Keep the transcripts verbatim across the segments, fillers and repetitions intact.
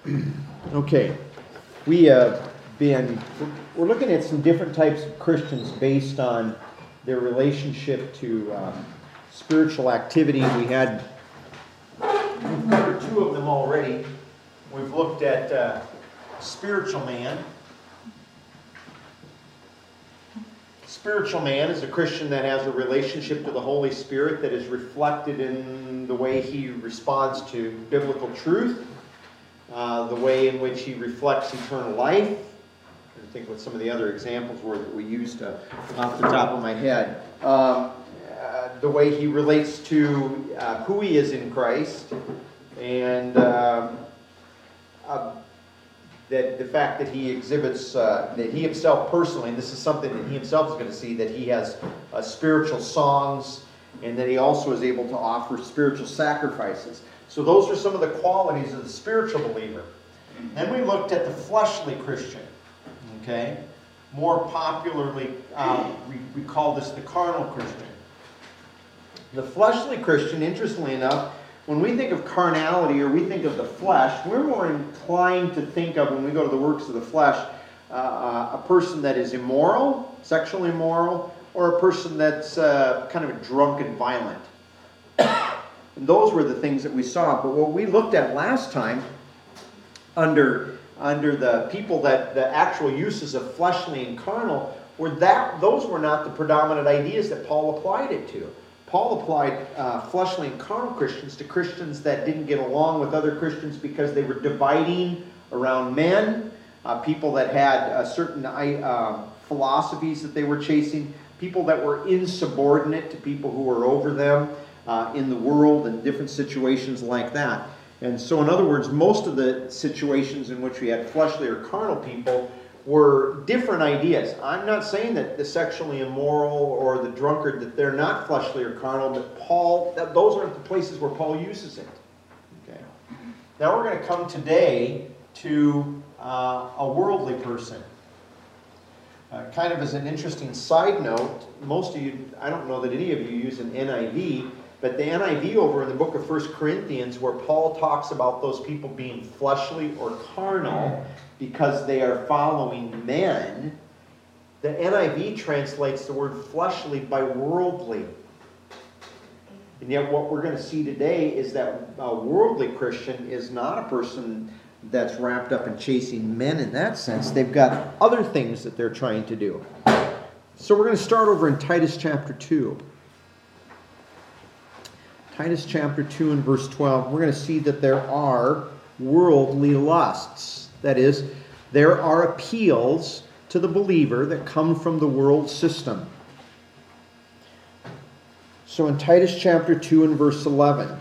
Okay, we have been, we're looking at some different types of Christians based on their relationship to um, spiritual activity. We had, we've covered two of them already. We've looked at uh, spiritual man. Spiritual man is a Christian that has a relationship to the Holy Spirit that is reflected in the way he responds to biblical truth, uh, the way in which he reflects eternal life. I think what some of the other examples were that we used uh, off the top of my head. Um, uh, the way he relates to uh, who he is in Christ, and uh, uh, that the fact that he exhibits, uh, that he himself personally, and this is something that he himself is going to see, that he has uh, spiritual songs, and that he also is able to offer spiritual sacrifices. So those are some of the qualities of the spiritual believer. Then we looked at the fleshly Christian. Okay? More popularly, um, we, we call this the carnal Christian. The fleshly Christian, interestingly enough, when we think of carnality or we think of the flesh, we're more inclined to think of, when we go to the works of the flesh, uh, a person that is immoral, sexually immoral, or a person that's uh, kind of drunk and violent. And those were the things that we saw. But what we looked at last time, under, under the people that the actual uses of fleshly and carnal, were that those were not the predominant ideas that Paul applied it to. Paul applied uh, fleshly and carnal Christians to Christians that didn't get along with other Christians because they were dividing around men, uh, people that had uh, certain uh, philosophies that they were chasing, people that were insubordinate to people who were over them uh, in the world and different situations like that. And so, in other words, most of the situations in which we had fleshly or carnal people were different ideas. I'm not saying that the sexually immoral or the drunkard, that they're not fleshly or carnal, but Paul, that those aren't the places where Paul uses it. Okay. Now we're going to come today to uh, a worldly person. Uh, kind of as an interesting side note, most of you, I don't know that any of you use an N I V, but the N I V over in the book of First Corinthians, where Paul talks about those people being fleshly or carnal because they are following men, the N I V translates the word fleshly by worldly. And yet what we're going to see today is that a worldly Christian is not a person that's wrapped up in chasing men in that sense. They've got other things that they're trying to do. So we're going to start over in Titus chapter two. Titus chapter two and verse twelve, we're going to see that there are worldly lusts. That is, there are appeals to the believer that come from the world system. So in Titus chapter two and verse eleven,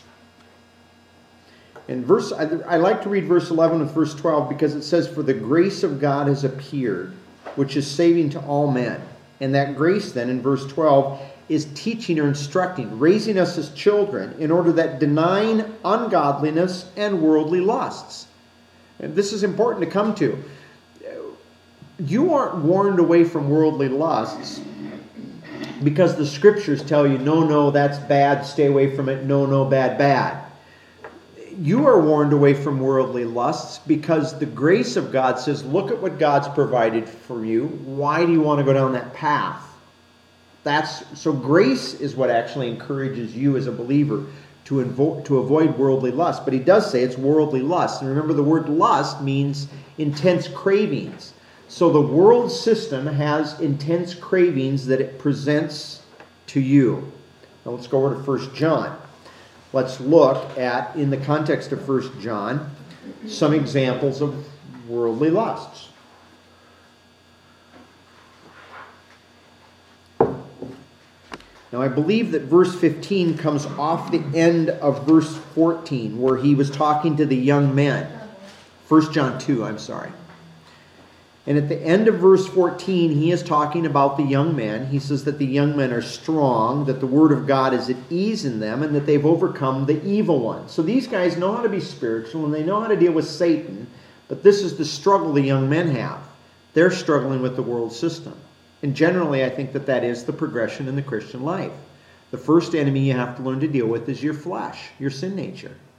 in verse, I, I like to read verse eleven and verse twelve because it says, "For the grace of God has appeared, which is saving to all men." And that grace then, in verse twelve, is teaching or instructing, raising us as children in order that denying ungodliness and worldly lusts. And this is important to come to. You aren't warned away from worldly lusts because the scriptures tell you, no, no, that's bad, stay away from it, no, no, bad, bad. You are warned away from worldly lusts because the grace of God says, look at what God's provided for you. Why do you want to go down that path? That's so grace is what actually encourages you as a believer to, invo- to avoid worldly lust. But he does say it's worldly lust. And remember, the word lust means intense cravings. So the world system has intense cravings that it presents to you. Now let's go over to First John. Let's look at, in the context of First John, some examples of worldly lusts. Now, I believe that verse fifteen comes off the end of verse fourteen, where he was talking to the young men. First John two, I'm sorry. And at the end of verse fourteen, he is talking about the young men. He says that the young men are strong, that the word of God is at ease in them, and that they've overcome the evil one. So these guys know how to be spiritual, and they know how to deal with Satan, but this is the struggle the young men have. They're struggling with the world system. And generally, I think that that is the progression in the Christian life. The first enemy you have to learn to deal with is your flesh, your sin nature.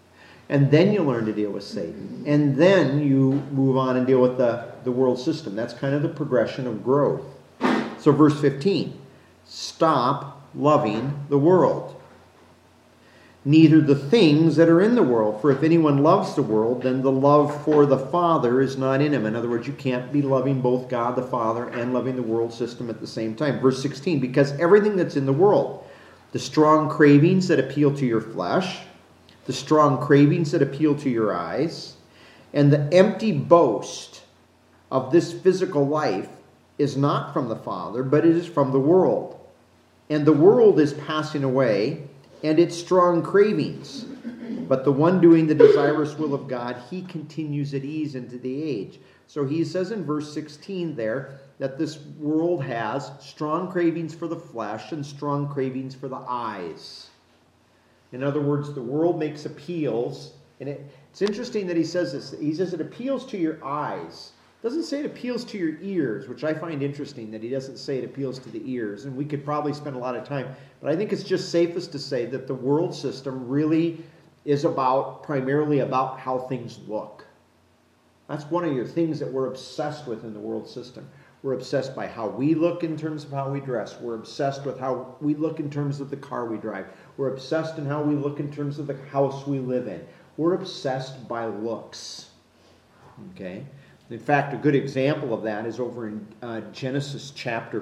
And then you learn to deal with Satan. And then you move on and deal with the, the world system. That's kind of the progression of growth. So verse fifteen, stop loving the world. Neither the things that are in the world. For if anyone loves the world, then the love for the Father is not in him. In other words, you can't be loving both God the Father and loving the world system at the same time. Verse sixteen, because everything that's in the world, the strong cravings that appeal to your flesh, the strong cravings that appeal to your eyes, and the empty boast of this physical life is not from the Father, but it is from the world. And the world is passing away, and its strong cravings. But the one doing the desirous will of God, he continues at ease into the age. So he says in verse sixteen there that this world has strong cravings for the flesh and strong cravings for the eyes. In other words, the world makes appeals, and it, it's interesting that he says this. He says it appeals to your eyes. It doesn't say it appeals to your ears, which I find interesting that he doesn't say it appeals to the ears. And we could probably spend a lot of time, but I think it's just safest to say that the world system really is about, primarily about how things look. That's one of your things that we're obsessed with in the world system. We're obsessed by how we look in terms of how we dress. We're obsessed with how we look in terms of the car we drive. We're obsessed in how we look in terms of the house we live in. We're obsessed by looks. Okay? In fact, a good example of that is over in uh, Genesis chapter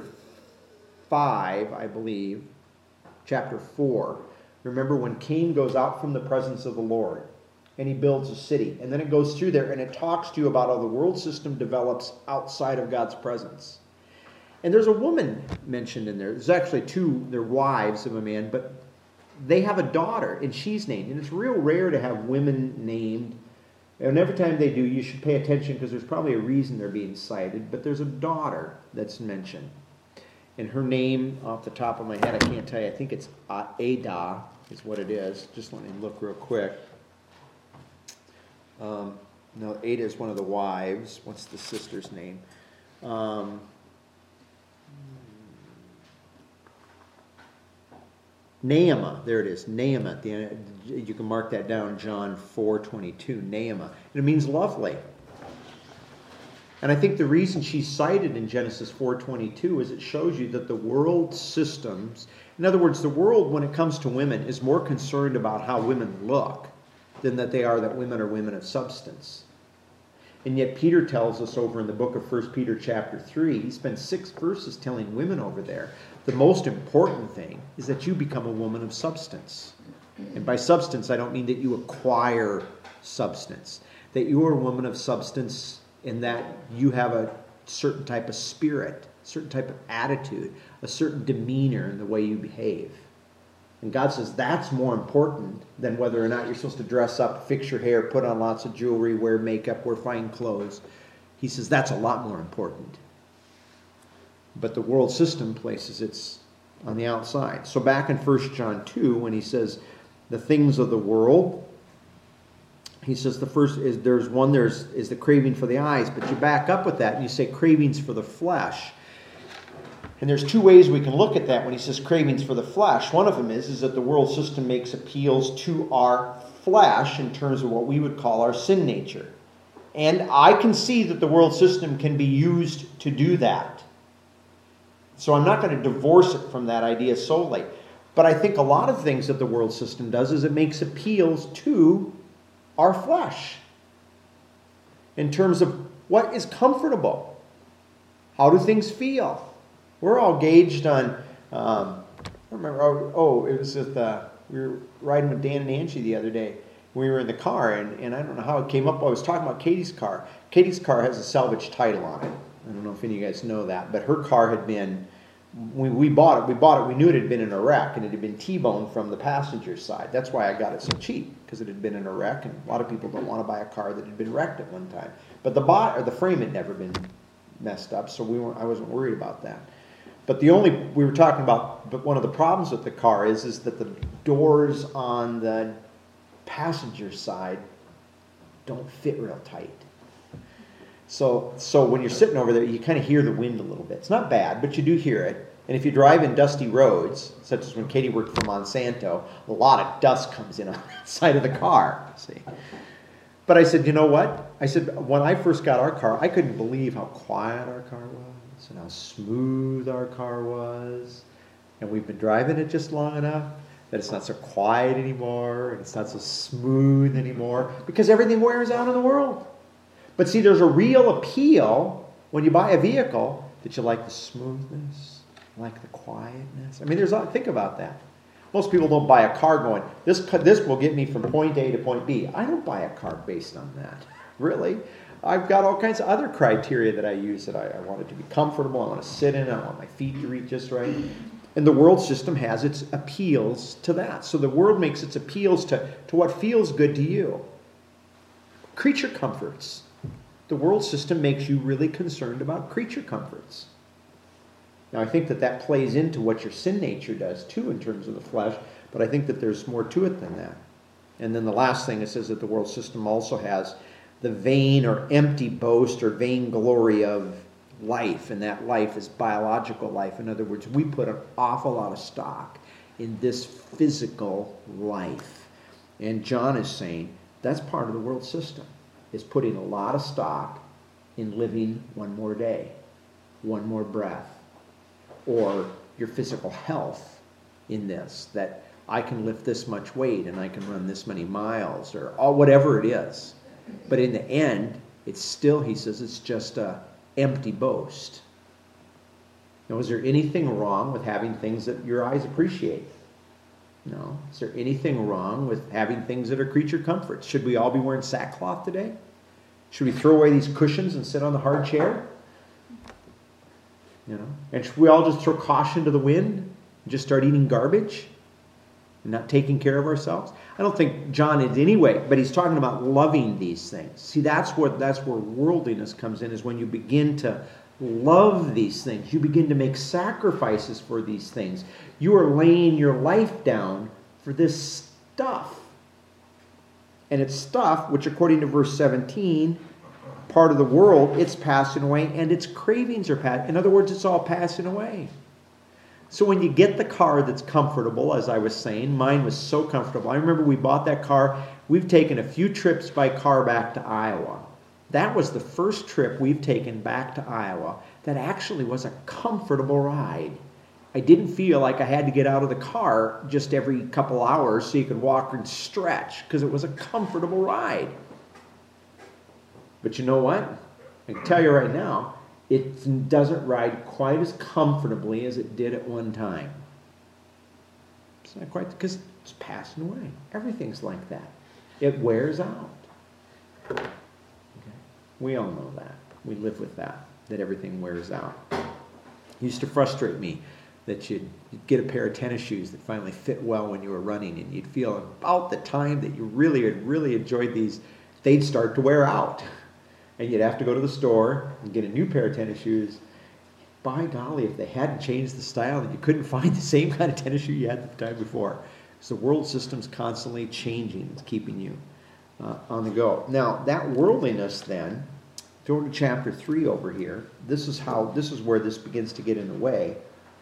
five, I believe, chapter four. Remember when Cain goes out from the presence of the Lord and he builds a city. And then it goes through there and it talks to you about how the world system develops outside of God's presence. And there's a woman mentioned in there. There's actually two, they're wives of a man, but they have a daughter and she's named. And it's real rare to have women named. And every time they do, you should pay attention because there's probably a reason they're being cited. But there's a daughter that's mentioned. And her name, off the top of my head, I can't tell you. I think it's Ada is what it is. Just let me look real quick. Um, no, Ada is one of the wives. What's the sister's name? Um, Naamah, there it is, Naamah. At the end, you can mark that down, John four twenty-two, Naamah. And it means lovely. And I think the reason she's cited in Genesis four twenty-two is it shows you that the world systems, in other words, the world, when it comes to women, is more concerned about how women look than that they are that women are women of substance. And yet Peter tells us over in the book of First Peter chapter three, he spends six verses telling women over there, the most important thing is that you become a woman of substance. And by substance, I don't mean that you acquire substance. That you are a woman of substance in that you have a certain type of spirit, a certain type of attitude, a certain demeanor in the way you behave. And God says that's more important than whether or not you're supposed to dress up, fix your hair, put on lots of jewelry, wear makeup, wear fine clothes. He says that's a lot more important. But the world system places it's on the outside. So back in First John two, when he says the things of the world, he says the first is there's one there's is the craving for the eyes, but you back up with that and you say cravings for the flesh. And there's two ways we can look at that when he says cravings for the flesh. One of them is, is that the world system makes appeals to our flesh in terms of what we would call our sin nature. And I can see that the world system can be used to do that. So I'm not going to divorce it from that idea solely. But I think a lot of things that the world system does is it makes appeals to our flesh in terms of what is comfortable. How do things feel? We're all gauged on, um, I remember, oh, oh, it was with, uh, we were riding with Dan and Angie the other day. We were in the car, and, and I don't know how it came up. I was talking about Katie's car. Katie's car has a salvage title on it. I don't know if any of you guys know that, but her car had been, we, we bought it, we bought it, we knew it had been in a wreck, and it had been T-boned from the passenger side. That's why I got it so cheap, because it had been in a wreck, and a lot of people don't want to buy a car that had been wrecked at one time. But the bot, or the frame had never been messed up, so we weren't, I wasn't worried about that. But the only, we were talking about, but one of the problems with the car is, is that the doors on the passenger side don't fit real tight. So, so when you're sitting over there, you kind of hear the wind a little bit. It's not bad, but you do hear it. And if you drive in dusty roads, such as when Katie worked for Monsanto, a lot of dust comes in on that side of the car. See. But I said, you know what? I said, when I first got our car, I couldn't believe how quiet our car was and how smooth our car was. And we've been driving it just long enough that it's not so quiet anymore and it's not so smooth anymore because everything wears out in the world. But see, there's a real appeal when you buy a vehicle that you like the smoothness, like the quietness. I mean, there's a, think about that. Most people don't buy a car going, this, this will get me from point A to point B. I don't buy a car based on that, really. I've got all kinds of other criteria that I use that I, I want it to be comfortable, I want to sit in it, I want my feet to reach just right. And the world system has its appeals to that. So the world makes its appeals to, to what feels good to you. Creature comforts. The world system makes you really concerned about creature comforts. Now, I think that that plays into what your sin nature does, too, in terms of the flesh, but I think that there's more to it than that. And then the last thing, it says that the world system also has the vain or empty boast or vain glory of life, and that life is biological life. In other words, we put an awful lot of stock in this physical life. And John is saying that's part of the world system, is putting a lot of stock in living one more day, one more breath, or your physical health in this, that I can lift this much weight and I can run this many miles, or all, whatever it is. But in the end, it's still, he says, it's just a empty boast. Now, is there anything wrong with having things that your eyes appreciate? No. Is there anything wrong with having things that are creature comforts? Should we all be wearing sackcloth today? Should we throw away these cushions and sit on the hard chair? You know, and should we all just throw caution to the wind and just start eating garbage and not taking care of ourselves? I don't think John is anyway, but he's talking about loving these things. See, that's what that's where worldliness comes in, is when you begin to love these things. You begin to make sacrifices for these things. You are laying your life down for this stuff. And it's stuff which, according to verse seventeen, part of the world, it's passing away, and its cravings are passing. In other words, it's all passing away. So when you get the car that's comfortable, as I was saying, mine was so comfortable. I remember we bought that car. We've taken a few trips by car back to Iowa. That was the first trip we've taken back to Iowa that actually was a comfortable ride. I didn't feel like I had to get out of the car just every couple hours so you could walk and stretch, because it was a comfortable ride. But you know what? I can tell you right now, it doesn't ride quite as comfortably as it did at one time. It's not quite, because it's passing away. Everything's like that. It wears out. Okay. We all know that. We live with that, that everything wears out. It used to frustrate me that you'd, you'd get a pair of tennis shoes that finally fit well when you were running, and you'd feel about the time that you really had really enjoyed these, they'd start to wear out. And you'd have to go to the store and get a new pair of tennis shoes. By golly, if they hadn't changed the style, then you couldn't find the same kind of tennis shoe you had the time before. Because the world system's constantly changing. It's keeping you uh, on the go. Now, that worldliness then, go to chapter three over here. This is how, this is where this begins to get in the way.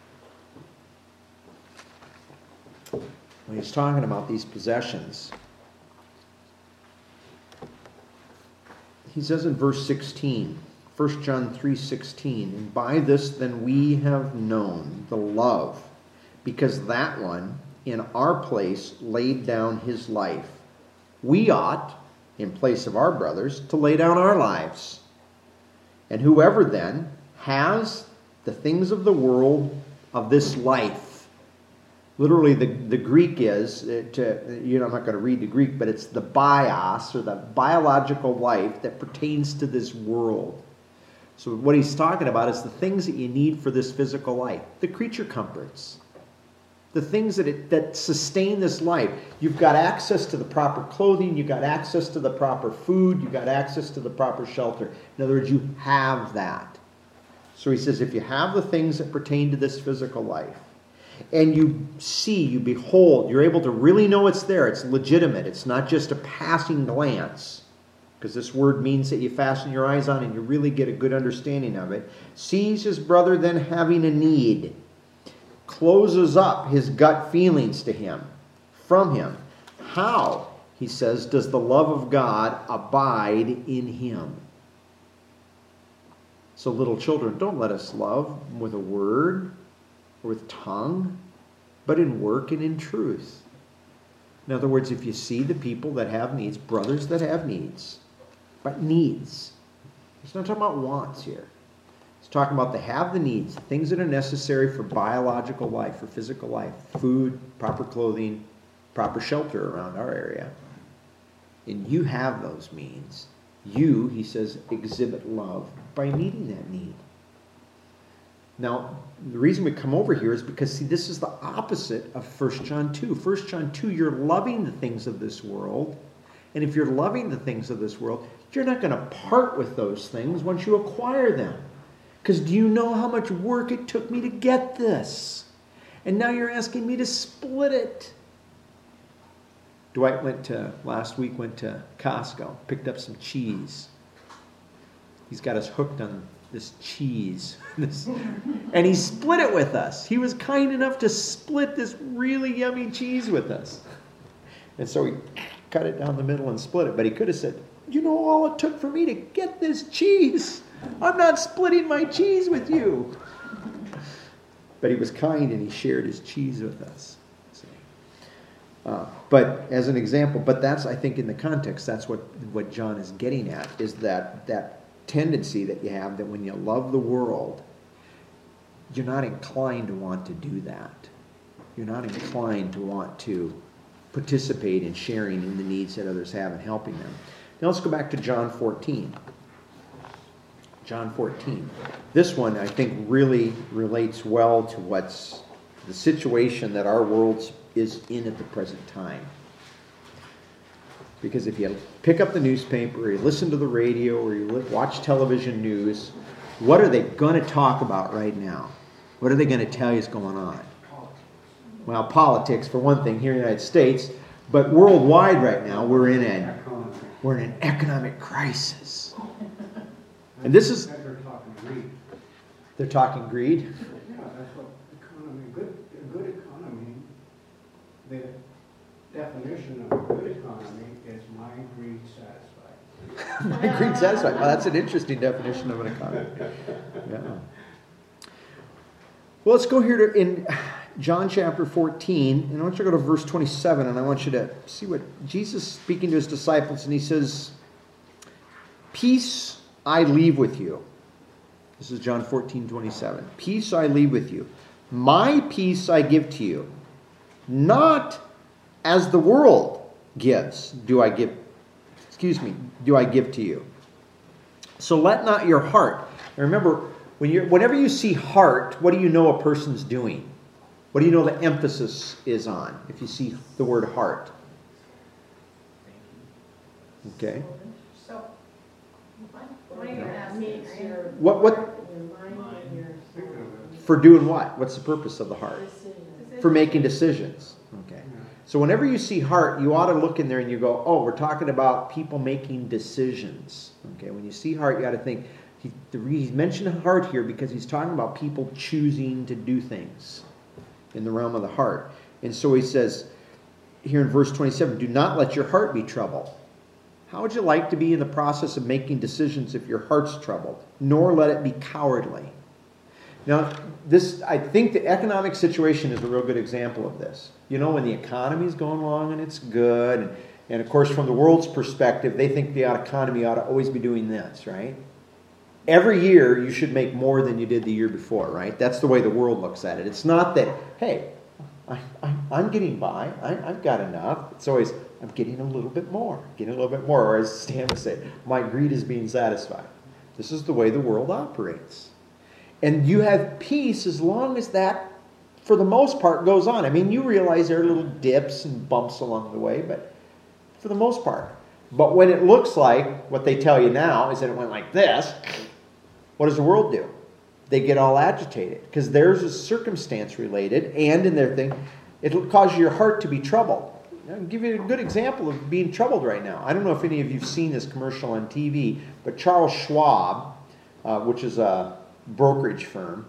When he's talking about these possessions, he says in verse sixteen, First John three sixteen, and by this then we have known the love, because that one in our place laid down his life. We ought, in place of our brothers, to lay down our lives. And whoever then has the things of the world of this life, literally, the, the Greek is, it, uh, you know, I'm not going to read the Greek, but it's the bios, or the biological life that pertains to this world. So what he's talking about is the things that you need for this physical life. The creature comforts. The things that, it, that sustain this life. You've got access to the proper clothing. You've got access to the proper food. You've got access to the proper shelter. In other words, you have that. So he says, if you have the things that pertain to this physical life, and you see, you behold, you're able to really know it's there. It's legitimate. It's not just a passing glance. Because this word means that you fasten your eyes on and you really get a good understanding of it. Sees his brother then having a need. closes up his gut feelings to him, from him. How, he says, does the love of God abide in him? So little children, don't let us love with a word or with tongue, but in work and in truth. In other words, if you see the people that have needs, brothers that have needs, but needs. He's not talking about wants here. He's talking about they have the needs, things that are necessary for biological life, for physical life, food, proper clothing, proper shelter around our area. And you have those means. You, he says, exhibit love by meeting that need. Now, the reason we come over here is because, see, this is the opposite of First John two. First John two, you're loving the things of this world. And if you're loving the things of this world, you're not going to part with those things once you acquire them. Because do you know how much work it took me to get this? And now you're asking me to split it. Dwight went to, last week, went to Costco, picked up some cheese. He's got us hooked on this cheese. This, and he split it with us. He was kind enough to split this really yummy cheese with us. And so he cut it down the middle and split it. But he could have said, you know all it took for me to get this cheese. I'm not splitting my cheese with you. But he was kind and he shared his cheese with us. So, uh, but as an example, but that's, I think in the context, that's what, what John is getting at, is that that tendency that you have that when you love the world, you're not inclined to want to do that. You're not inclined to want to participate in sharing in the needs that others have and helping them. Now let's go back to John fourteen. John fourteen. This one, I think, really relates well to what's the situation that our world is in at the present time. Because if you pick up the newspaper, or you listen to the radio, or you watch television news, what are they going to talk about right now? What are they going to tell you is going on? Well, politics, for one thing, here in the United States, but worldwide right now, we're in an, we're in an economic crisis. And this is... They're talking greed. They're talking greed? Yeah, that's what economy, good, a good economy, the definition of a good economy is my greed satisfied. My greed satisfied. Well, that's an interesting definition of an economy. Yeah. Well, let's go here to in John chapter fourteen, and I want you to go to verse twenty-seven, and I want you to see what Jesus is speaking to his disciples, and he says, "Peace I leave with you." This is John fourteen, twenty-seven. "Peace I leave with you. My peace I give to you. Not as the world gives, do I give, excuse me, do I give to you. So let not your heart," and remember, when you're, whenever you see heart, what do you know a person's doing? What do you know the emphasis is on if you see the word heart? Okay. So, what are you asking? What, what, for doing what? What's the purpose of the heart? For making decisions. Okay. So whenever you see heart, you ought to look in there and you go, oh, we're talking about people making decisions. Okay. When you see heart, you ought to think, he, the, he's mentioned heart here because he's talking about people choosing to do things in the realm of the heart. And so he says here in verse twenty-seven, "Do not let your heart be troubled." How would you like to be in the process of making decisions if your heart's troubled? "Nor let it be cowardly." Now, this, I think the economic situation is a real good example of this. You know, when the economy's going along and it's good, and, and of course from the world's perspective, they think the economy ought to always be doing this, right? Every year you should make more than you did the year before, right? That's the way the world looks at it. It's not that, hey, I, I, I'm getting by, I, I've got enough. It's always, I'm getting a little bit more, getting a little bit more. Or as Stan would say, my greed is being satisfied. This is the way the world operates. And you have peace as long as that, for the most part, goes on. I mean, you realize there are little dips and bumps along the way, but for the most part. But when it looks like, what they tell you now is that it went like this, what does the world do? They get all agitated because theirs is circumstance related, and in their thing, it'll cause your heart to be troubled. I'll give you a good example of being troubled right now. I don't know if any of you have seen this commercial on T V, but Charles Schwab, uh, which is a brokerage firm,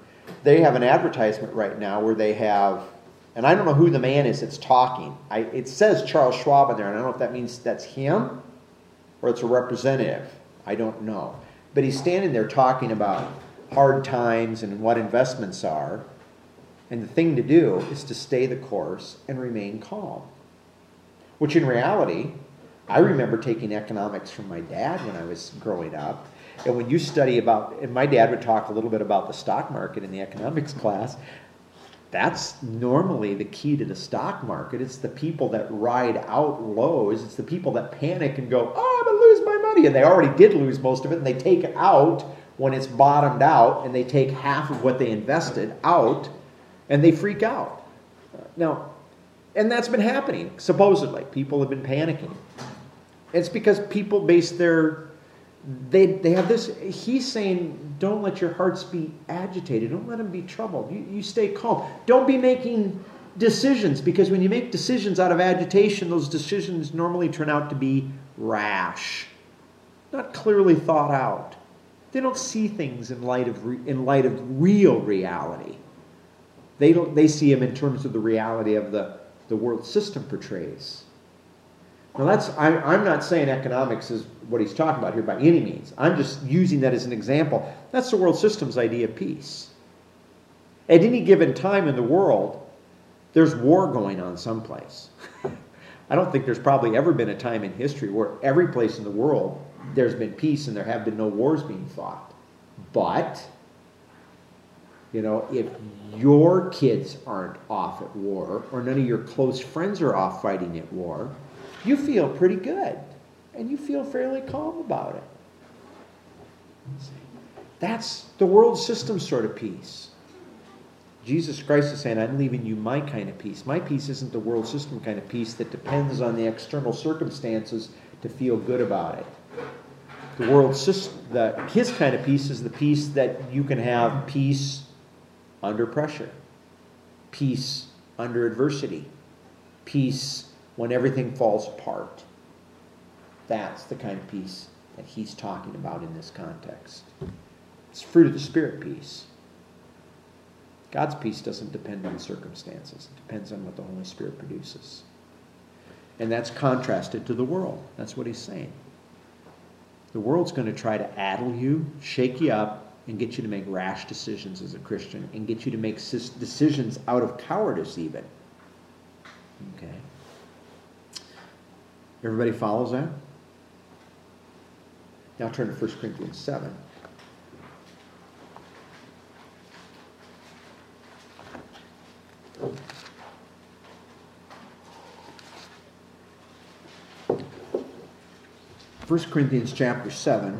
they have an advertisement right now where they have, and I don't know who the man is that's talking. I, it says Charles Schwab in there, and I don't know if that means that's him or it's a representative. I don't know. But he's standing there talking about hard times and what investments are. And the thing to do is to stay the course and remain calm. Which in reality, I remember taking economics from my dad when I was growing up. And when you study about, and my dad would talk a little bit about the stock market in the economics class, that's normally the key to the stock market. It's the people that ride out lows. It's the people that panic and go, oh, I'm going to lose my money. And they already did lose most of it, and they take it out when it's bottomed out, and they take half of what they invested out, and they freak out. Now, and that's been happening, supposedly. People have been panicking. It's because people base their, they they have this, he's saying, don't let your hearts be agitated. Don't let them be troubled. You, you stay calm. Don't be making decisions, because when you make decisions out of agitation, those decisions normally turn out to be rash, not clearly thought out. They don't see things in light of re, in light of real reality. They don't. They see them in terms of the reality of the, the world system portrays. Now that's, I, I'm not saying economics is what he's talking about here by any means. I'm just using that as an example. That's the world system's idea of peace. At any given time in the world, there's war going on someplace. I don't think there's probably ever been a time in history where every place in the world there's been peace and there have been no wars being fought. But, you know, if your kids aren't off at war, or none of your close friends are off fighting at war, you feel pretty good, and you feel fairly calm about it. That's the world system sort of peace. Jesus Christ is saying, I'm leaving you my kind of peace. My peace isn't the world system kind of peace that depends on the external circumstances to feel good about it. The world system, the, his kind of peace is the peace that you can have peace under pressure, peace under adversity, peace when everything falls apart. That's the kind of peace that he's talking about in this context. It's fruit of the Spirit peace. God's peace doesn't depend on circumstances. It depends on what the Holy Spirit produces. And that's contrasted to the world. That's what he's saying. The world's going to try to addle you, shake you up, and get you to make rash decisions as a Christian, and get you to make decisions out of cowardice even. Okay. Everybody follows that? Now turn to First Corinthians seven. First Corinthians chapter seven.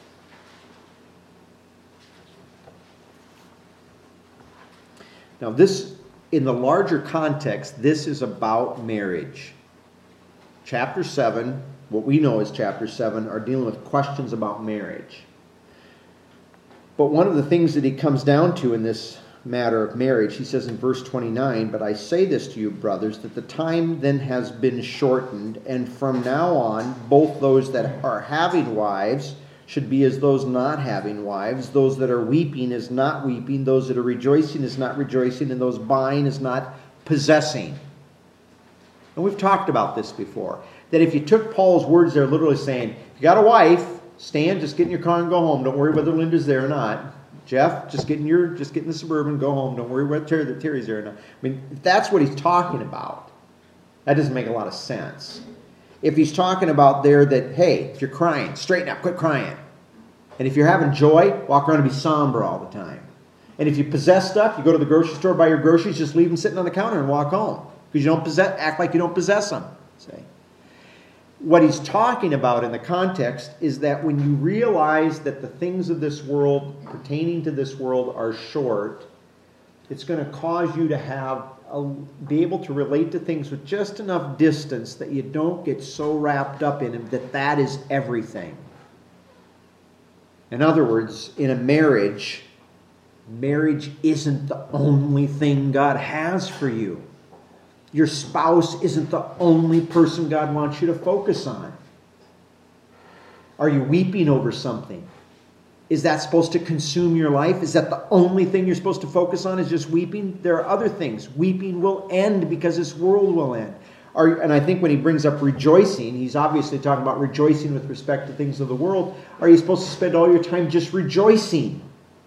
Now this, in the larger context, this is about marriage. Chapter seven, what we know as chapter seven, are dealing with questions about marriage. But one of the things that he comes down to in this matter of marriage, he says in verse twenty-nine, but I say this to you, brothers, that the time then has been shortened, and from now on, both those that are having wives should be as those not having wives, those that are weeping as not weeping, those that are rejoicing as not rejoicing, and those buying as not possessing. And we've talked about this before, that if you took Paul's words there, literally saying, if you got a wife, stand, just get in your car and go home. Don't worry whether Linda's there or not. Jeff, just get in your, just get in the Suburban, go home. Don't worry whether Terry, Terry's there or not. I mean, if that's what he's talking about, that doesn't make a lot of sense. If he's talking about there that, hey, if you're crying, straighten up, quit crying. And if you're having joy, walk around and be somber all the time. And if you possess stuff, you go to the grocery store, buy your groceries, just leave them sitting on the counter and walk home. Because you don't possess, act like you don't possess them. Say. What he's talking about in the context is that when you realize that the things of this world, pertaining to this world, are short, it's going to cause you to have a, be able to relate to things with just enough distance that you don't get so wrapped up in them that that is everything. In other words, in a marriage, marriage isn't the only thing God has for you. Your spouse isn't the only person God wants you to focus on. Are you weeping over something? Is that supposed to consume your life? Is that the only thing you're supposed to focus on is just weeping? There are other things. Weeping will end because this world will end. Are, and I think when he brings up rejoicing, he's obviously talking about rejoicing with respect to things of the world. Are you supposed to spend all your time just rejoicing?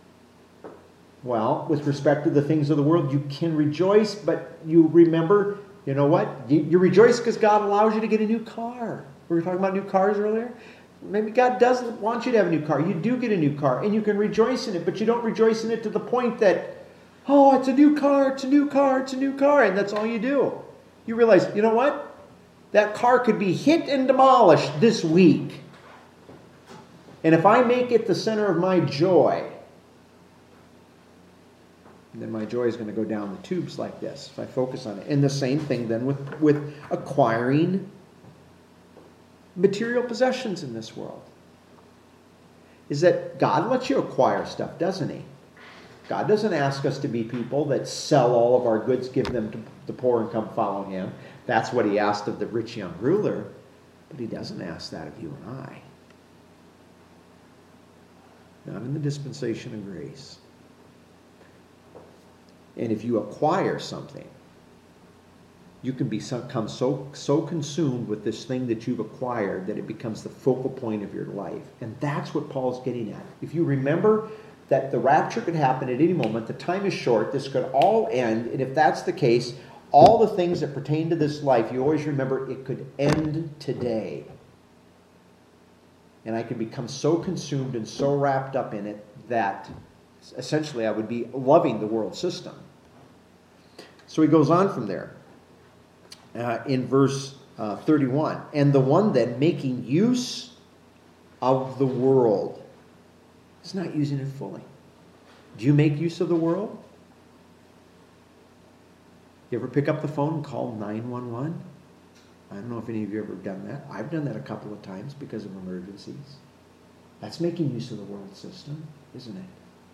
Well, with respect to the things of the world, you can rejoice, but you remember, you know what? You, you rejoice because God allows you to get a new car. We were talking about new cars earlier. Maybe God doesn't want you to have a new car. You do get a new car, and you can rejoice in it, but you don't rejoice in it to the point that, oh, it's a new car, it's a new car, it's a new car, and that's all you do. You realize, you know what? That car could be hit and demolished this week. And if I make it the center of my joy, then my joy is going to go down the tubes like this if I focus on it. And the same thing then with, with acquiring material possessions in this world. Is that God lets you acquire stuff, doesn't he? God doesn't ask us to be people that sell all of our goods, give them to the poor, and come follow him. That's what he asked of the rich young ruler. But he doesn't ask that of you and I. Not in the dispensation of grace. And if you acquire something, you can become so, so consumed with this thing that you've acquired that it becomes the focal point of your life. And that's what Paul's getting at. If you remember that the rapture could happen at any moment, the time is short, this could all end, and if that's the case, all the things that pertain to this life, you always remember it could end today. And I could become so consumed and so wrapped up in it that essentially I would be loving the world system. So he goes on from there. Uh, in verse uh, thirty-one, and the one then making use of the world is not using it fully. Do you make use of the world? You ever pick up the phone and call nine one one? I don't know if any of you have ever done that. I've done that a couple of times because of emergencies. That's making use of the world system, isn't it?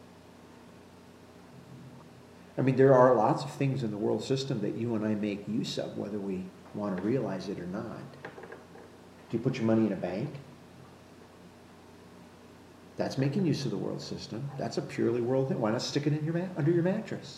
I mean, there are lots of things in the world system that you and I make use of, whether we want to realize it or not. Do you put your money in a bank? That's making use of the world system. That's a purely world thing. Why not stick it in your ma- under your mattress?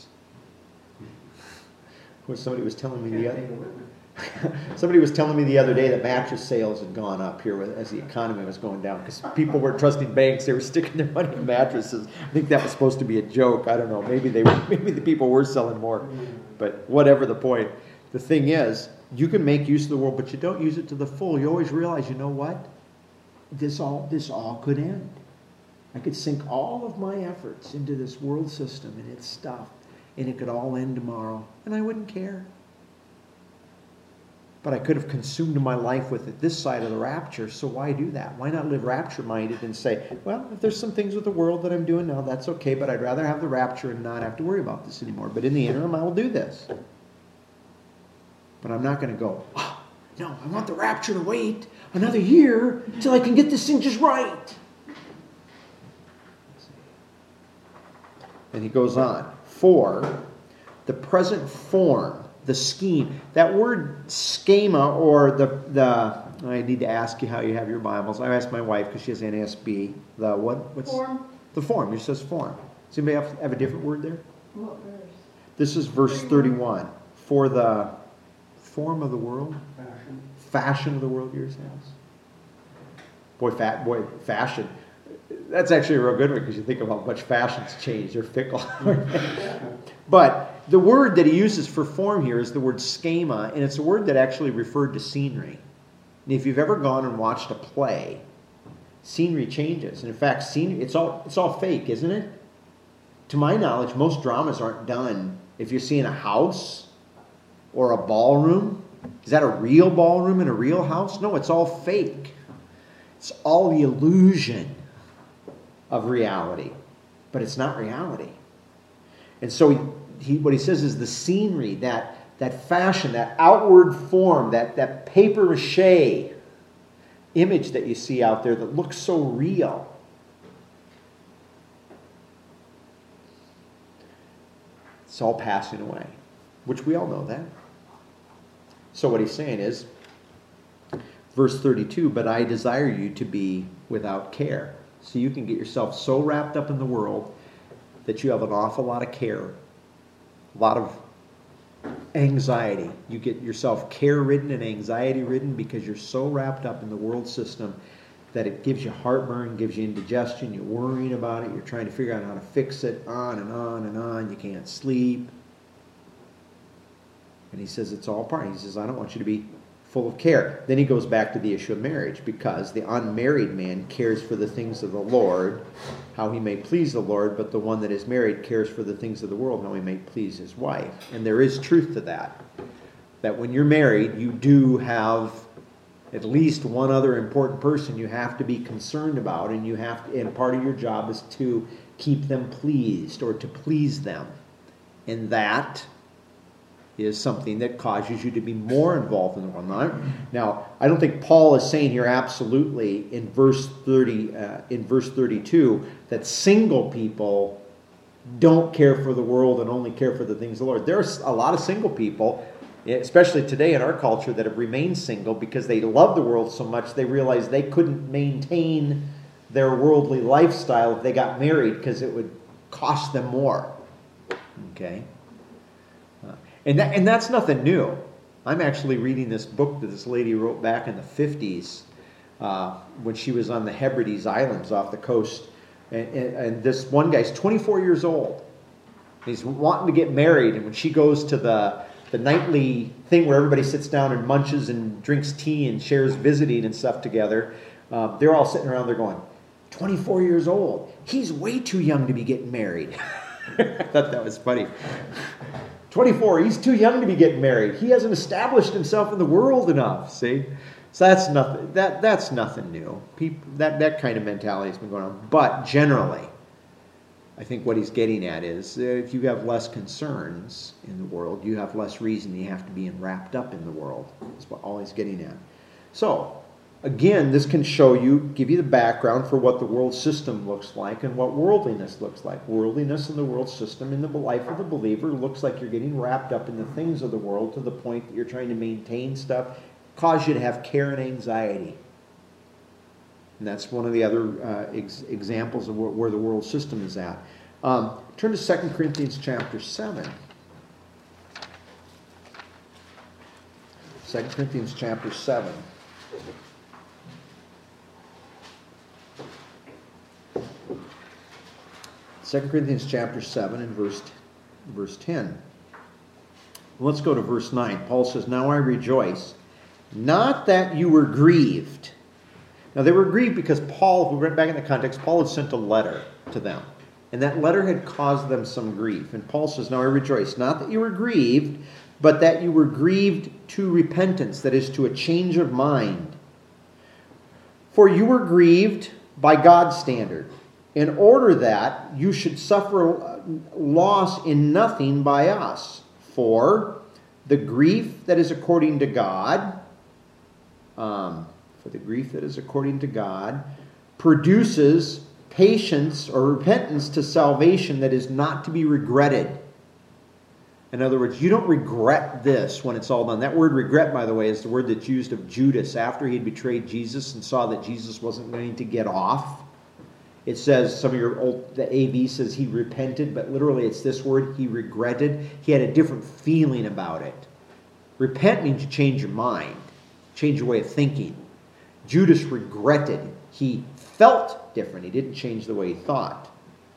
Well, somebody was telling me the other somebody was telling me the other day that mattress sales had gone up here as the economy was going down because people weren't trusting banks. They were sticking their money in mattresses. I think that was supposed to be a joke. I don't know. Maybe they were, maybe the people were selling more. But whatever the point, the thing is, you can make use of the world, but you don't use it to the full. You always realize, you know what? This all this all could end. I could sink all of my efforts into this world system and its stuff, and it could all end tomorrow, and I wouldn't care. But I could have consumed my life with it this side of the rapture, so why do that? Why not live rapture-minded and say, well, if there's some things with the world that I'm doing now, that's okay, but I'd rather have the rapture and not have to worry about this anymore. But in the interim, I will do this. But I'm not going to go, oh, no, I want the rapture to wait another year until I can get this thing just right. And he goes on, for the present form, the scheme. That word schema, or the, the I need to ask you how you have your Bibles. I asked my wife because she has N A S B. The what? What's Form. The form. It says form. Does anybody have, have a different word there? What verse? This is verse thirty-one. For the form of the world, Fashion. fashion of the world, yours has. Boy, fat boy, fashion. That's actually a real good one because you think of how much fashion's changed. They're fickle. But the word that he uses for form here is the word schema, and it's a word that actually referred to scenery. And if you've ever gone and watched a play, scenery changes. And in fact, scenery, it's all it's all fake, isn't it? To my knowledge, most dramas aren't done. If you're seeing a house or a ballroom, is that a real ballroom in a real house? No, it's all fake. It's all the illusion of reality, but it's not reality. And so he, he, what he says is the scenery, that, that fashion, that outward form, that, that paper mache image that you see out there that looks so real. It's all passing away, which we all know that. So what he's saying is, verse thirty-two, but I desire you to be without care. So you can get yourself so wrapped up in the world that you have an awful lot of care, a lot of anxiety. You get yourself care-ridden and anxiety-ridden because you're so wrapped up in the world system that it gives you heartburn, gives you indigestion, you're worrying about it, you're trying to figure out how to fix it, on and on and on, you can't sleep. And he says it's all part. He says, I don't want you to be full of care. Then he goes back to the issue of marriage, because the unmarried man cares for the things of the Lord, how he may please the Lord, but the one that is married cares for the things of the world, how he may please his wife. And there is truth to that. That when you're married, you do have at least one other important person you have to be concerned about, and you have to, and part of your job is to keep them pleased or to please them. And that is something that causes you to be more involved in the world. Now, now, I don't think Paul is saying here absolutely in verse thirty, uh, in verse thirty-two, that single people don't care for the world and only care for the things of the Lord. There's a lot of single people, especially today in our culture, that have remained single because they love the world so much they realize they couldn't maintain their worldly lifestyle if they got married, because it would cost them more. Okay? And that, and that's nothing new. I'm actually reading this book that this lady wrote back in the fifties uh, when she was on the Hebrides Islands off the coast. And, and, and this one guy's twenty-four years old. He's wanting to get married. And when she goes to the, the nightly thing where everybody sits down and munches and drinks tea and shares visiting and stuff together, uh, they're all sitting around there going, twenty-four years old. He's way too young to be getting married. I thought that was funny. twenty-four, he's too young to be getting married. He hasn't established himself in the world enough, see? So that's nothing that that's nothing new. People, that, that kind of mentality has been going on. But generally, I think what he's getting at is uh, if you have less concerns in the world, you have less reason you have to be wrapped up in the world. That's what all he's getting at. So, again, this can show you, give you the background for what the world system looks like and what worldliness looks like. Worldliness in the world system in the life of the believer looks like you're getting wrapped up in the things of the world to the point that you're trying to maintain stuff, cause you to have care and anxiety. And that's one of the other uh, ex- examples of where, where the world system is at. Um, turn to Second Corinthians chapter seven. Second Corinthians chapter seven. Second Corinthians chapter seven and verse, verse ten. Let's go to verse nine. Paul says, Now I rejoice, not that you were grieved. Now they were grieved because Paul, if we went back in the context, Paul had sent a letter to them. And that letter had caused them some grief. And Paul says, Now I rejoice, not that you were grieved, but that you were grieved to repentance, that is, to a change of mind. For you were grieved by God's standard, in order that you should suffer loss in nothing by us. For the grief that is according to God, um, for the grief that is according to God, produces patience or repentance to salvation that is not to be regretted. In other words, you don't regret this when it's all done. That word regret, by the way, is the word that's used of Judas after he had betrayed Jesus and saw that Jesus wasn't going to get off. It says, some of your old, the A V says he repented, but literally it's this word, he regretted. He had a different feeling about it. Repent means you change your mind, change your way of thinking. Judas regretted. He felt different. He didn't change the way he thought.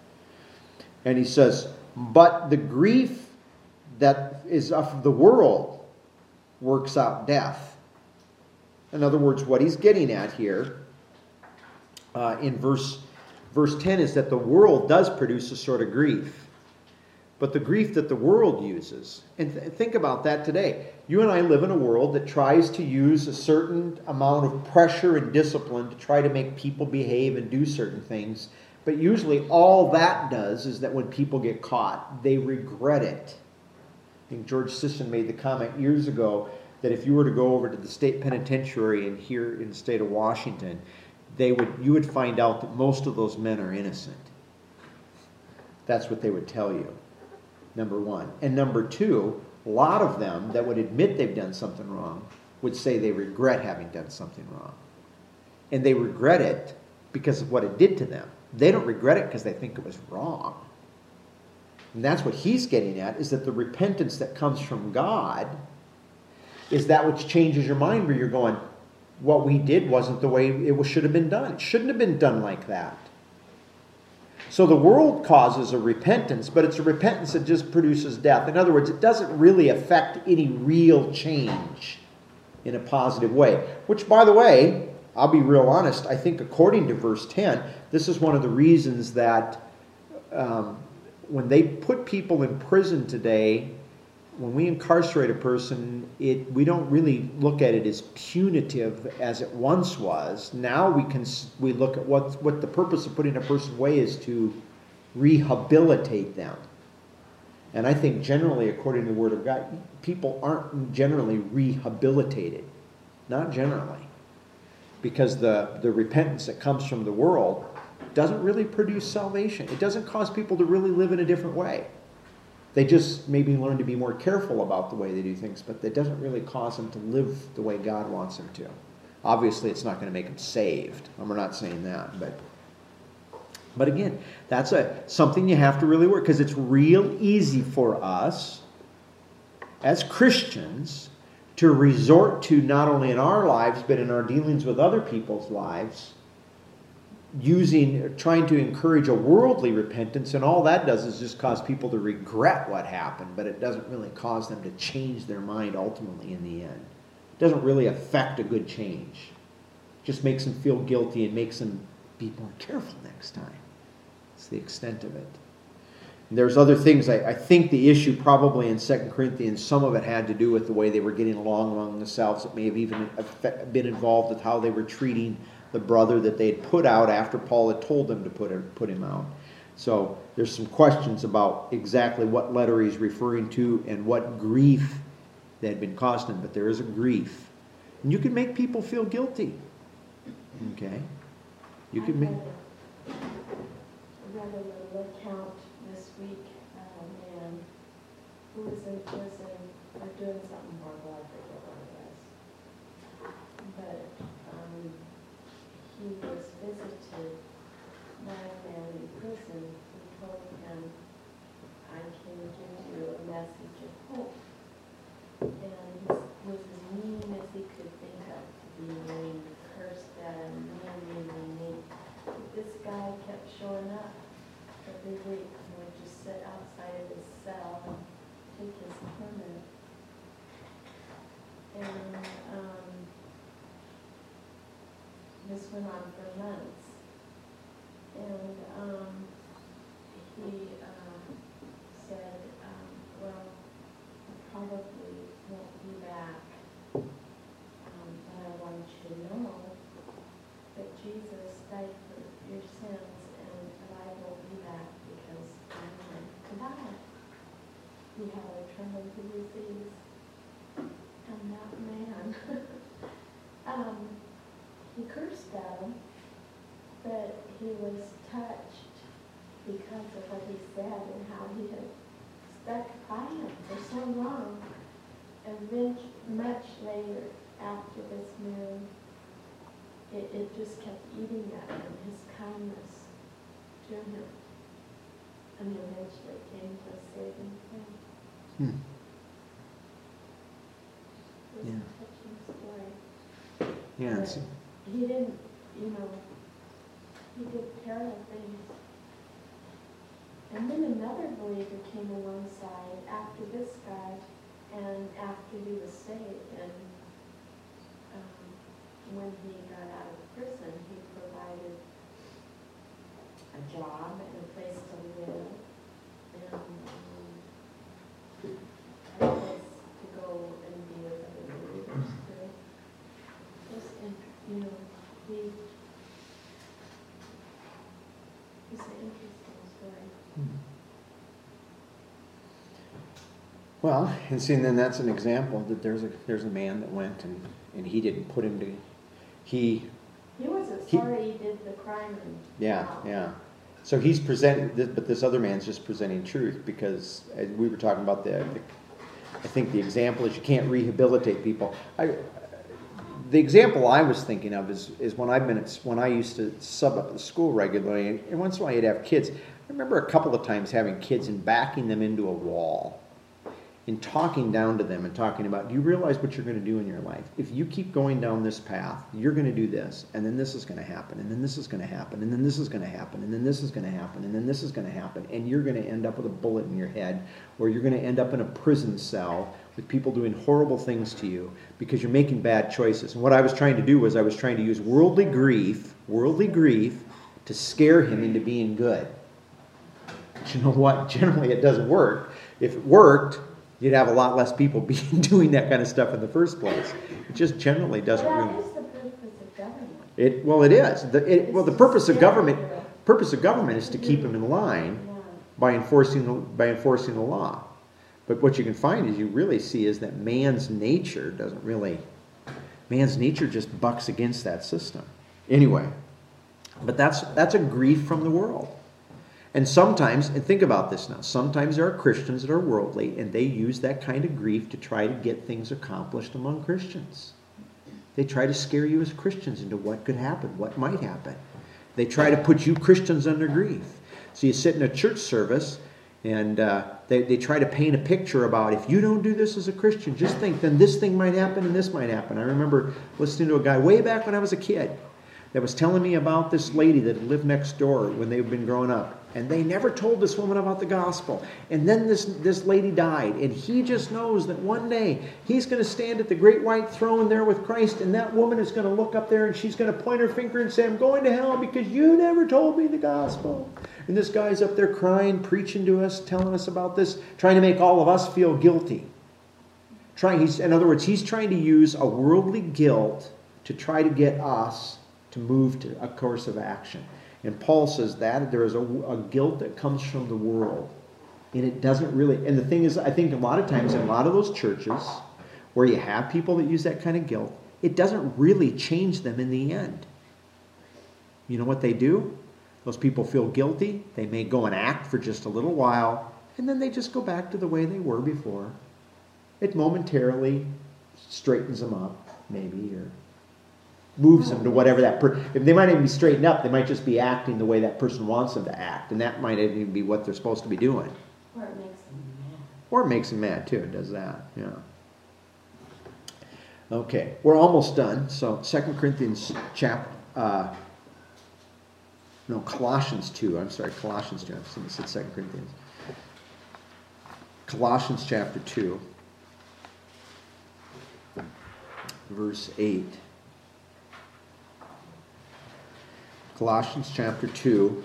And he says, but the grief that is of the world works out death. In other words, what he's getting at here uh, in verse verse ten is that the world does produce a sort of grief. But the grief that the world uses, and th- think about that today. You and I live in a world that tries to use a certain amount of pressure and discipline to try to make people behave and do certain things. But usually all that does is that when people get caught, they regret it. I think George Sisson made the comment years ago that if you were to go over to the state penitentiary and here in the state of Washington, they would you would find out that most of those men are innocent. That's what they would tell you, number one. And number two, a lot of them that would admit they've done something wrong would say they regret having done something wrong. And they regret it because of what it did to them. They don't regret it because they think it was wrong. And that's what he's getting at, is that the repentance that comes from God is that which changes your mind, where you're going, what we did wasn't the way it should have been done. It shouldn't have been done like that. So the world causes a repentance, but it's a repentance that just produces death. In other words, it doesn't really affect any real change in a positive way. Which, by the way, I'll be real honest, I think according to verse ten, this is one of the reasons that um, when they put people in prison today, when we incarcerate a person, it we don't really look at it as punitive as it once was. Now we can we look at what what the purpose of putting a person away is, to rehabilitate them. And I think generally, according to the Word of God, people aren't generally rehabilitated. Not generally. Because the, the repentance that comes from the world doesn't really produce salvation. It doesn't cause people to really live in a different way. They just maybe learn to be more careful about the way they do things, but it doesn't really cause them to live the way God wants them to. Obviously, it's not going to make them saved. And we're not saying that, but but again, that's a something you have to really work, because it's real easy for us as Christians to resort to, not only in our lives but in our dealings with other people's lives, using, trying to encourage a worldly repentance, and all that does is just cause people to regret what happened, but it doesn't really cause them to change their mind ultimately in the end. It doesn't really affect a good change. It just makes them feel guilty and makes them be more careful next time. It's the extent of it. And there's other things. I, I think the issue probably in Second Corinthians, some of it had to do with the way they were getting along among themselves. It may have even been involved with how they were treating the brother that they had put out after Paul had told them to put, her, put him out. So there's some questions about exactly what letter he's referring to and what grief that had been caused him. But there is a grief. And you can make people feel guilty. Okay? You can make... I read a little account this week of a man who was in prison for doing something horrible. I forget what it was. But um, he was visited by a man in prison who told him, I can give you a message of hope. And he was as mean as he could think of to be mean, cursed at him, mean, mean, mean, mean. This guy kept showing up every week and would just sit outside of his cell and take his permit. And um, this went on for months. And um, he uh, said, um, well, I probably won't be back, um, but I want you to know that Jesus died for your sins, and that I won't be back because I'm going to die. He had a terminal disease. And that man, um, he cursed at him, but he was touched because of what he said and how he had stuck by him for so long. And then much later, after this man, It, it just kept eating at him, his kindness to him, and eventually came to a saving faith. Hmm. It was Yeah. a touching story. Yeah. But It's, he didn't, you know, he did terrible things. And then another believer came alongside after this guy, and after he was saved, and um, when he got out of prison, he provided a job and a place to live, and um, a place to go and be with other believers too. Just, in- you know, he, it's an interesting story. well, and see, and then that's an example that there's a there's a man that went and, and he didn't put him to... He, He wasn't He- sorry he did the crime and. yeah, yeah. So he's presenting, this, but this other man's just presenting truth, because as we were talking about the, the, I think the example is you can't rehabilitate people. I, the example I was thinking of is, is when I've been at, when I used to sub up at the school regularly, and once in a while you'd have kids. I remember a couple of times having kids and backing them into a wall and talking down to them and talking about, do you realize what you're going to do in your life? If you keep going down this path, you're going to do this, and then this is going to happen, and then this is going to happen, and then this is going to happen, and then this is going to happen, and then this is going to happen, and you're going to end up with a bullet in your head, or you're going to end up in a prison cell with people doing horrible things to you because you're making bad choices. And what I was trying to do was I was trying to use worldly grief, worldly grief, to scare him into being good. But you know what? Generally it doesn't work. If it worked, you'd have a lot less people be doing that kind of stuff in the first place. It just generally doesn't Well, really. that is the purpose of government. It well, it is. The, it, well, the purpose of government, purpose of government is to keep them in line by enforcing the, by enforcing the law. But what you can find is you really see is that man's nature doesn't really, man's nature just bucks against that system. Anyway, but that's that's a grief from the world. And sometimes, and think about this now, sometimes there are Christians that are worldly, and they use that kind of grief to try to get things accomplished among Christians. They try to scare you as Christians into what could happen, what might happen. They try to put you Christians under grief. So you sit in a church service, and uh, they, they try to paint a picture about, if you don't do this as a Christian, just think, then this thing might happen and this might happen. I remember listening to a guy way back when I was a kid that was telling me about this lady that lived next door when they'd been growing up. And they never told this woman about the gospel. And then this, this lady died. And he just knows that one day he's going to stand at the great white throne there with Christ. And that woman is going to look up there and she's going to point her finger and say, I'm going to hell because you never told me the gospel. And this guy's up there crying, preaching to us, telling us about this, trying to make all of us feel guilty. Trying, he's, in other words, he's trying to use a worldly guilt to try to get us to move to a course of action. And Paul says that there is a, a guilt that comes from the world. And it doesn't really, and the thing is, I think a lot of times in a lot of those churches where you have people that use that kind of guilt, it doesn't really change them in the end. You know what they do? Those people feel guilty. They may go and act for just a little while, and then they just go back to the way they were before. It momentarily straightens them up, maybe, or moves them to whatever that person, if they might even be straightened up, they might just be acting the way that person wants them to act, and that might even be what they're supposed to be doing. Or it makes them mad. Or it makes them mad too, it does that, yeah. Okay, we're almost done, so Second Corinthians chapter, uh, no, Colossians two, I'm sorry, Colossians two, I said Second Corinthians. Colossians chapter two, verse eight. Colossians chapter two,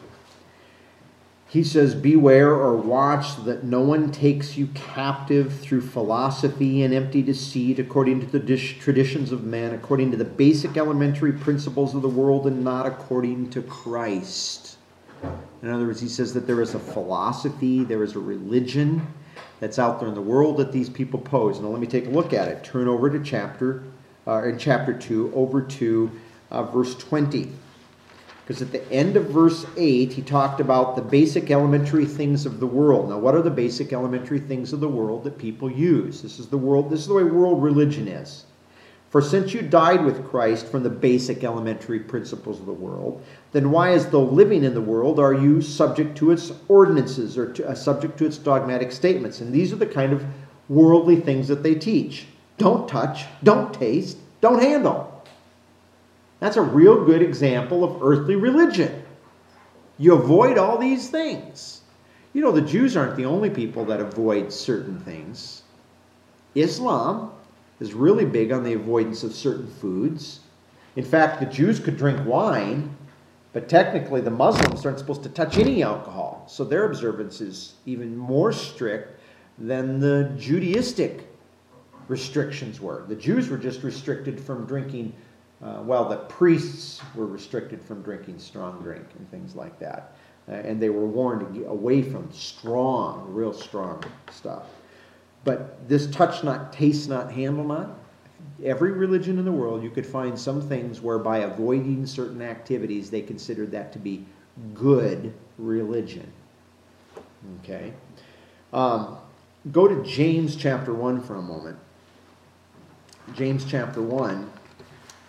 he says, beware or watch that no one takes you captive through philosophy and empty deceit, according to the dish, traditions of men, according to the basic elementary principles of the world, and not according to Christ. In other words, he says that there is a philosophy, there is a religion that's out there in the world that these people pose. Now let me take a look at it. Turn over to chapter, uh, in chapter two, over to uh, verse twenty. Because at the end of verse eight, he talked about the basic elementary things of the world. Now, what are the basic elementary things of the world that people use? This is the world. This is the way world religion is. For since you died with Christ from the basic elementary principles of the world, then why, as though living in the world, are you subject to its ordinances or to, uh, subject to its dogmatic statements? And these are the kind of worldly things that they teach. Don't touch, don't taste, don't handle. That's a real good example of earthly religion. You avoid all these things. You know, the Jews aren't the only people that avoid certain things. Islam is really big on the avoidance of certain foods. In fact, the Jews could drink wine, but technically the Muslims aren't supposed to touch any alcohol. So their observance is even more strict than the Judaistic restrictions were. The Jews were just restricted from drinking Uh, well, the priests were restricted from drinking strong drink and things like that. Uh, and they were warned to get away from strong, real strong stuff. But this touch not, taste not, handle not, every religion in the world, you could find some things where by avoiding certain activities, they considered that to be good religion. Okay? Um, go to James chapter one for a moment. James chapter one.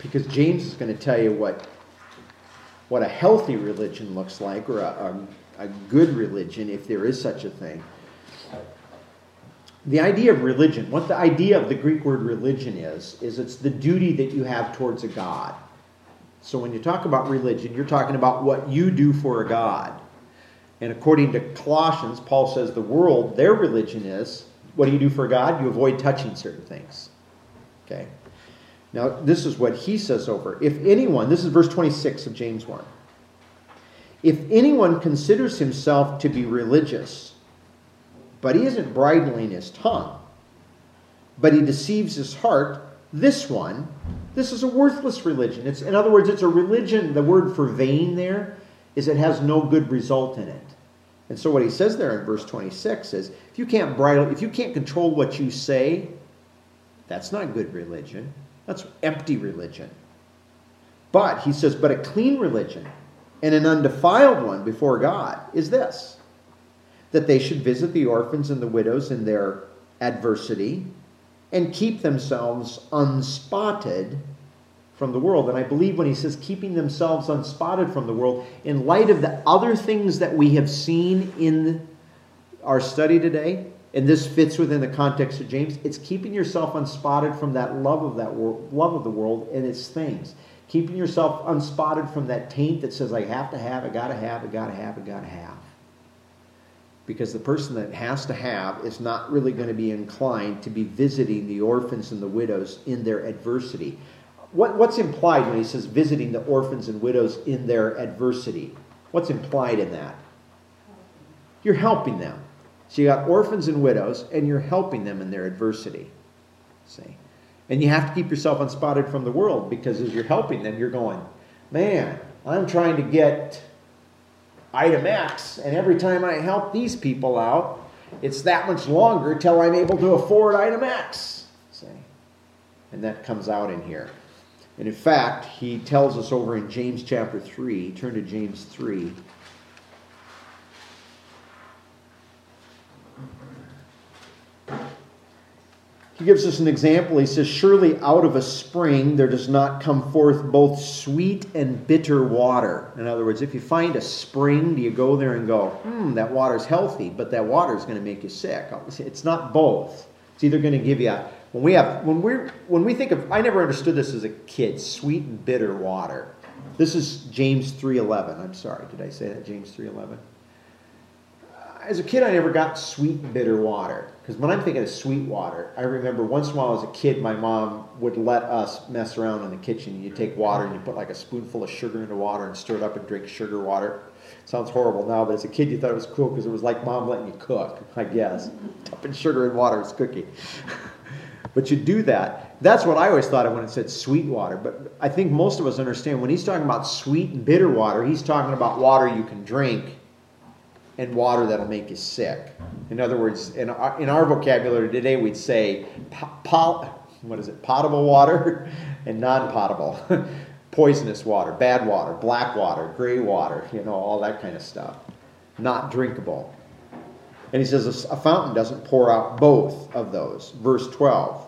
because James is going to tell you what, what a healthy religion looks like, or a, a, a good religion, if there is such a thing. The idea of religion, what the idea of the Greek word religion is, is it's the duty that you have towards a God. So when you talk about religion, you're talking about what you do for a God. And according to Colossians, Paul says the world, their religion is, what do you do for God? You avoid touching certain things. Okay. Now, this is what he says over. If anyone, this is verse twenty-six of James one. If anyone considers himself to be religious, but he isn't bridling his tongue, but he deceives his heart, this one, this is a worthless religion. It's, in other words, it's a religion, the word for vain there is it has no good result in it. And so what he says there in verse twenty-six is, if you can't bridle, if you can't control what you say, that's not good religion. That's empty religion. But, he says, but a clean religion and an undefiled one before God is this, that they should visit the orphans and the widows in their adversity and keep themselves unspotted from the world. And I believe when he says keeping themselves unspotted from the world, in light of the other things that we have seen in our study today, and this fits within the context of James, it's keeping yourself unspotted from that love of that world, love of the world and its things. Keeping yourself unspotted from that taint that says, I have to have, I gotta have, I gotta have, I gotta have. Because the person that has to have is not really going to be inclined to be visiting the orphans and the widows in their adversity. What, what's implied when he says visiting the orphans and widows in their adversity? What's implied in that? You're helping them. So you got orphans and widows, and you're helping them in their adversity. See? And you have to keep yourself unspotted from the world, because as you're helping them, you're going, man, I'm trying to get item X, and every time I help these people out, it's that much longer till I'm able to afford item X. See? And that comes out in here. And in fact, he tells us over in James chapter three, turn to James three. He gives us an example. He says, surely out of a spring there does not come forth both sweet and bitter water. In other words, if you find a spring, do you go there and go, hmm, that water's healthy, but that water is going to make you sick? It's not both. It's either going to give you, a, when we have, when we're, when we think of, I never understood this as a kid, sweet and bitter water. This is James three eleven. I'm sorry, did I say that, James three eleven? As a kid, I never got sweet and bitter water. Because when I'm thinking of sweet water, I remember once in a while as a kid, my mom would let us mess around in the kitchen. You take water and you put like a spoonful of sugar into water and stir it up and drink sugar water. Sounds horrible now, but as a kid you thought it was cool because it was like mom letting you cook, I guess. Dumping sugar in water is cooking. But you do that. That's what I always thought of when it said sweet water. But I think most of us understand when he's talking about sweet and bitter water, he's talking about water you can drink and water that'll make you sick. In other words, in our, in our vocabulary today, we'd say, po- what is it, potable water and non-potable. Poisonous water, bad water, black water, gray water, you know, all that kind of stuff. Not drinkable. And he says a fountain doesn't pour out both of those. Verse twelve.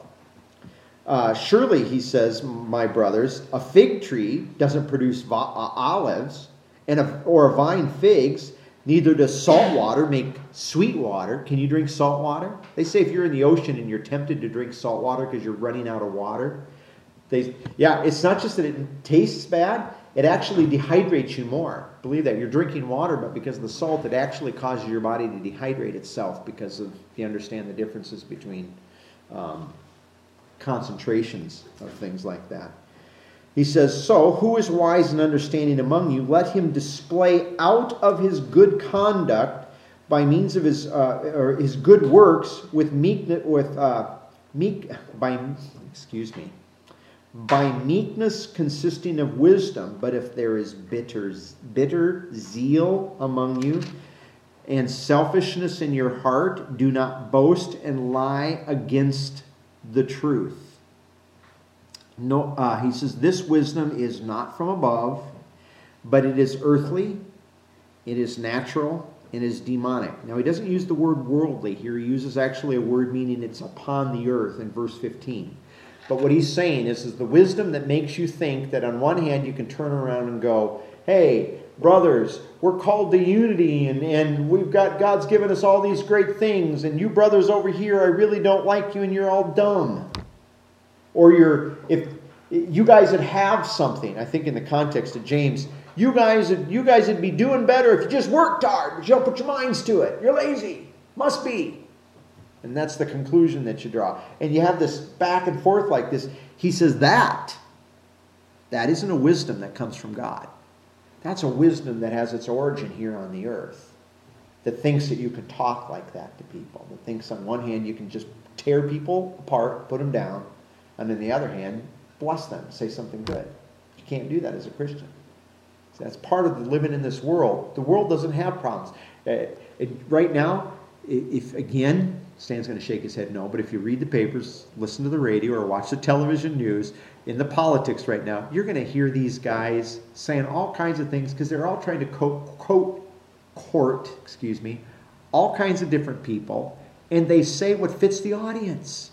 Uh, surely, he says, my brothers, a fig tree doesn't produce vo- uh, olives and a, or a vine figs. Neither does salt water make sweet water. Can you drink salt water? They say if you're in the ocean and you're tempted to drink salt water because you're running out of water, they, yeah, it's not just that it tastes bad, it actually dehydrates you more. Believe that. You're drinking water, but because of the salt, it actually causes your body to dehydrate itself because of, you understand the differences between um, concentrations of things like that. He says, so who is wise and understanding among you? Let him display out of his good conduct by means of his uh, or his good works with meekness, with uh, meek by excuse me, by meekness consisting of wisdom. But if there is bitter bitter zeal among you and selfishness in your heart, do not boast and lie against the truth. No, uh, he says, this wisdom is not from above, but it is earthly, it is natural, and is demonic. Now, he doesn't use the word worldly here. He uses actually a word meaning it's upon the earth in verse fifteen. But what he's saying is, is the wisdom that makes you think that on one hand you can turn around and go, hey, brothers, we're called to unity, and, and we've got, God's given us all these great things, and you brothers over here, I really don't like you, and you're all dumb. Or you're, if you guys would have something, I think in the context of James, you guys, you guys would be doing better if you just worked hard, but you don't put your minds to it. You're lazy. Must be. And that's the conclusion that you draw. And you have this back and forth like this. He says that, that isn't a wisdom that comes from God. That's a wisdom that has its origin here on the earth. That thinks that you can talk like that to people. That thinks on one hand you can just tear people apart, put them down. And on the other hand, bless them, say something good. You can't do that as a Christian. So that's part of the living in this world. The world doesn't have problems. Uh, it, right now, if again, Stan's going to shake his head no, but if you read the papers, listen to the radio, or watch the television news, in the politics right now, you're going to hear these guys saying all kinds of things because they're all trying to quote, quote, court, excuse me, all kinds of different people, and they say what fits the audience.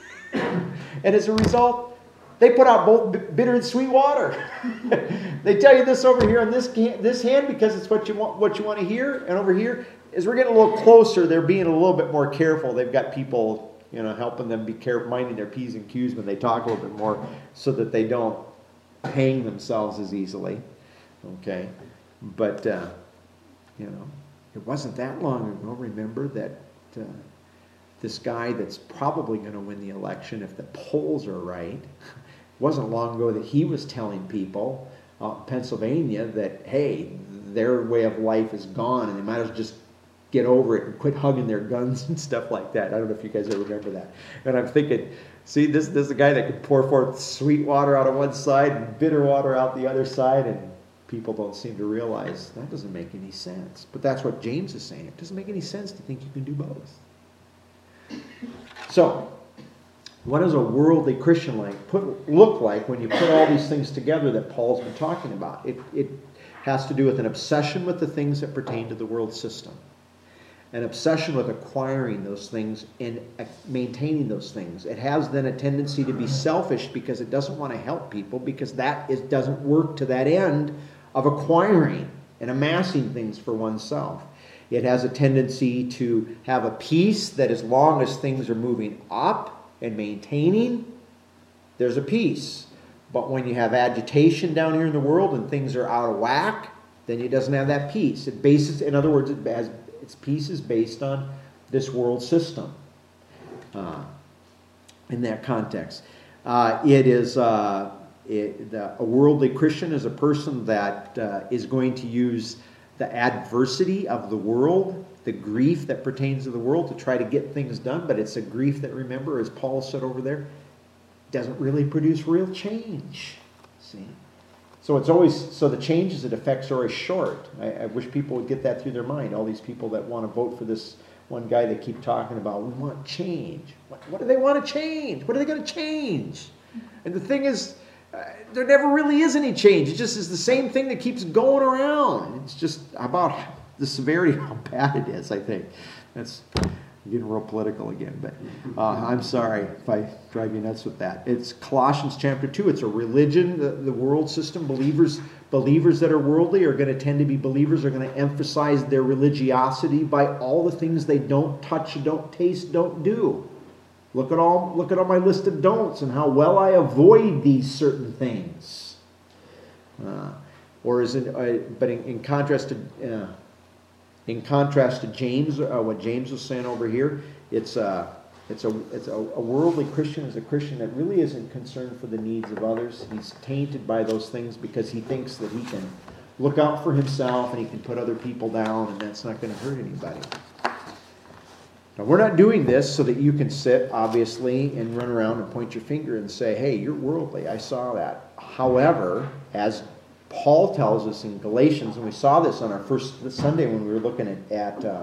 And as a result, they put out both bitter and sweet water. They tell you this over here on this this hand because it's what you want what you want to hear, and over here, as we're getting a little closer, they're being a little bit more careful. They've got people, you know, helping them be careful, minding their P's and Q's when they talk a little bit more, so that they don't hang themselves as easily. Okay, but uh, you know, it wasn't that long ago. Remember that. Uh, This guy that's probably going to win the election, if the polls are right, it wasn't long ago that he was telling people uh, in Pennsylvania that, hey, their way of life is gone and they might as well just get over it and quit hugging their guns and stuff like that. I don't know if you guys ever remember that. And I'm thinking, see, this, this is a guy that could pour forth sweet water out of one side and bitter water out the other side, and people don't seem to realize that doesn't make any sense. But that's what James is saying. It doesn't make any sense to think you can do both. So, what does a worldly Christian like put, look like when you put all these things together that Paul's been talking about? It, it has to do with an obsession with the things that pertain to the world system. An obsession with acquiring those things and maintaining those things. It has then a tendency to be selfish because it doesn't want to help people, because that is, doesn't work to that end of acquiring and amassing things for oneself. It has a tendency to have a peace that as long as things are moving up and maintaining, there's a peace. But when you have agitation down here in the world and things are out of whack, then it doesn't have that peace. It bases, in other words, it has, its peace is based on this world system uh, in that context. Uh, it is uh, it, the, a worldly Christian is a person that uh, is going to use the adversity of the world, the grief that pertains to the world, to try to get things done. But it's a grief that, remember, as Paul said over there, doesn't really produce real change. See? So it's always, so the changes it affects are always short. I, I wish people would get that through their mind. All these people that want to vote for this one guy that keep talking about, we want change. What, what do they want to change? What are they going to change? And the thing is, Uh, there never really is any change. It just is the same thing that keeps going around. It's just about the severity of how bad it is, I think. That's getting real political again, but uh, I'm sorry if I drive you nuts with that. It's Colossians chapter two. It's a religion, the, the world system. Believers believers that are worldly are going to tend to be believers, are going to emphasize their religiosity by all the things they don't touch, don't taste, don't do. Look at all look at all my list of don'ts and how well I avoid these certain things. Uh, or is it? Uh, but in, in contrast to uh, in contrast to James, uh, what James was saying over here, it's a it's a it's a, a worldly Christian is a Christian that really isn't concerned for the needs of others. He's tainted by those things because he thinks that he can look out for himself and he can put other people down, and that's not going to hurt anybody. Now, we're not doing this so that you can sit, obviously, and run around and point your finger and say, hey, you're worldly. I saw that. However, as Paul tells us in Galatians, and we saw this on our first Sunday when we were looking at, at uh,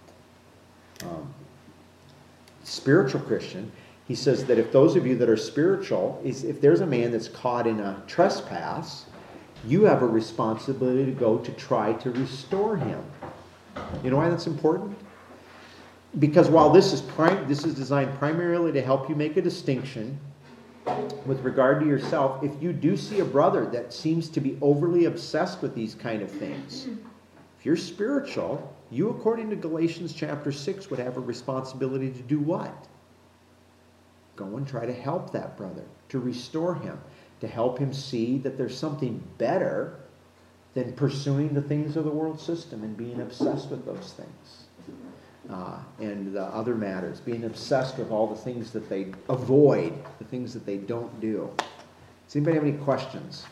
um, spiritual Christian, he says that if those of you that are spiritual, is if there's a man that's caught in a trespass, you have a responsibility to go to try to restore him. You know why that's important? Because while this is prim- this is designed primarily to help you make a distinction with regard to yourself, if you do see a brother that seems to be overly obsessed with these kind of things, if you're spiritual, you, according to Galatians chapter six, would have a responsibility to do what? Go and try to help that brother, to restore him, to help him see that there's something better than pursuing the things of the world system and being obsessed with those things. Uh, and the other matters, being obsessed with all the things that they avoid, the things that they don't do. Does anybody have any questions?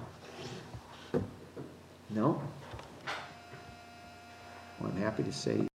No? Well, I'm happy to say